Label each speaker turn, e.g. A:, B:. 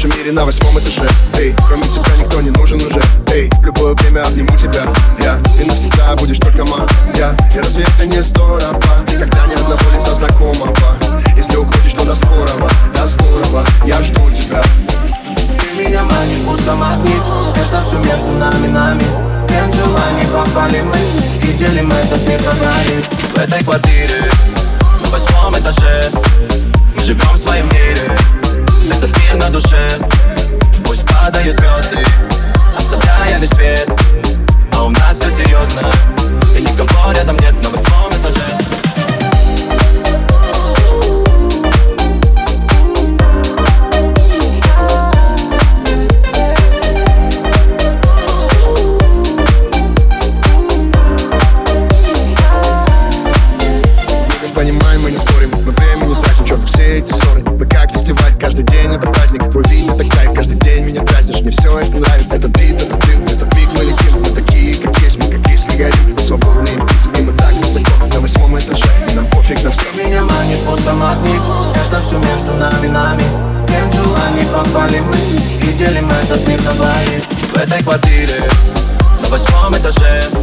A: нашем мире на 8-м этаже. Эй, кроме тебя никто не нужен уже. Эй, в любое время обниму тебя. Ты навсегда будешь только моя. И разве это не здорово? Никогда ни одного лица знакомого. Если уходишь, то до скорого, до скорого. Я жду тебя.
B: Ты меня манишь, будто магнит. Это все между нами. Нет желаний, попали мы и делим этот мир на двоих.
C: В этой квартире на 8-м этаже мы живем в своем мире. Этот мир на душе. Пусть падают звезды, оставляя лишь свет. А у нас все серьезно, и никого рядом нет на 8-м этаже.
A: Понимаем, мы не спорим, мы время не тратим, черт, все эти ссоры. Мы как фестиваль, каждый день это праздник. Твой вид это кайф, каждый день меня дразнишь. Мне все это нравится, этот бит, этот дым, этот миг мы летим. Мы такие, как есть, мы как искры горим. Мы свободные птицы, и мы так высоко на 8-м этаже, и нам пофиг на все.
B: Ты меня манишь, будто магнит. Это все между нами. Нет желаний, попали мы и делим этот мир на двоих.
C: В этой квартире на 8-м этаже